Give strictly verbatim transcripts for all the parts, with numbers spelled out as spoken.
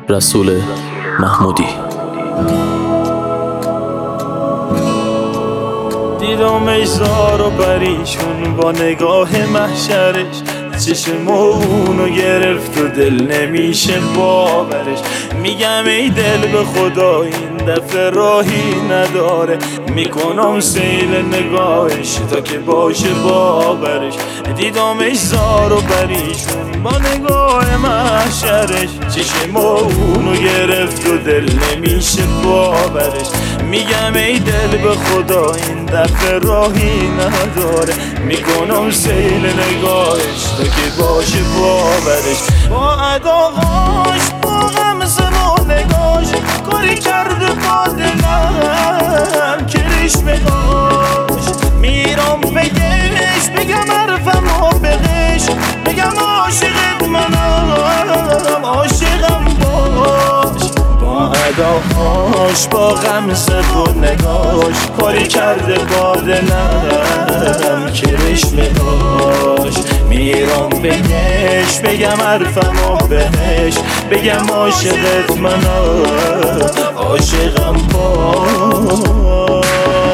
رسول محمودی. دیدم ای زار و پریشون با نگاه محشرش، چشم اونو گرفت و دل نمیشه باورش. میگم ای دل به خدا این دفعه راهی نداره، میکنم سیل نگاهش تا که باشه باورش. دیدم ای زار و پریشون با نگاه محشرش، چشم اونو گرفت و دل نمیشه باورش. میگم ای دل به خدا این دفعه راهی نداره، میکنم سیل نگاهش تا که باشه باورش. با اداهاش با غمزه و نگاش کاری کرده با دلم کرشمهاش. میرم بگش بگم حرفم و بغش، بگم عاشقت منم عاشقم باش. با اداهاش با غمزه و نگاش کاری کرده با دلم کرشمهاش. میرم بگش بگم حرفم و بهش، بگم عاشقت منم عاشقم باش.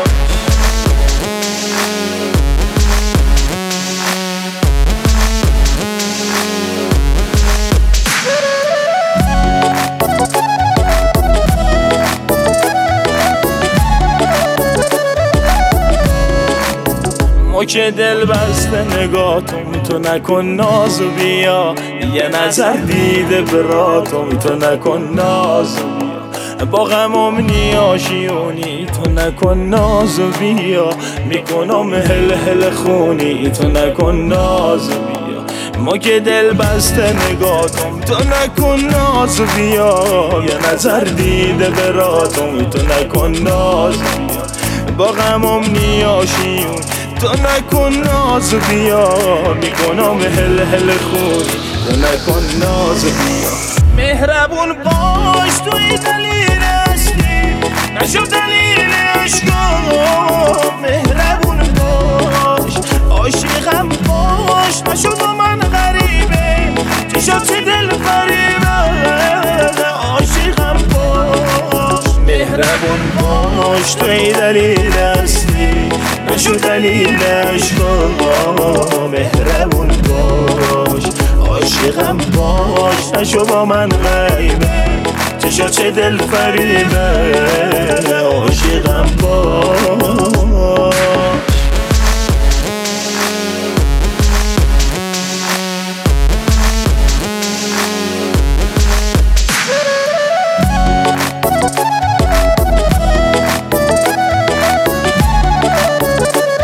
ما که دل بسته نگاهتم تو نکن ناز و بیا، یه نظر دیده براتم تو نکن ناز و بیا. با غمم نیاشیونی تو نکن ناز و بیا، میکنم هل هل خونی تو نکن ناز و بیا. ما که دل بسته نگاهتم تو نکن ناز و بیا، یه نظر دیده براتم تو نکن ناز و بیا. با غمم نیاشیونی تو نکن ناز بیا، میکنم هل هل خونی تو نکن ناز بیا. مهربون باش توی دلیل هستی، نشو دلیل عشقم. مهربون باش عاشقم باش، نشو با من غریبه چشات چه دل فریبه عاشقم باش. مهربون باش توی دلیل هستی، نشو دلیل عشقم. مهربون باش عاشقم باش، نشو با من غیبه چشا چه دل فریبه عاشقم باش.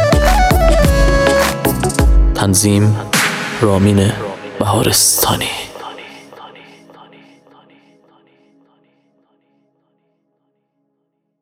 تنظیم رامین بهارستانی.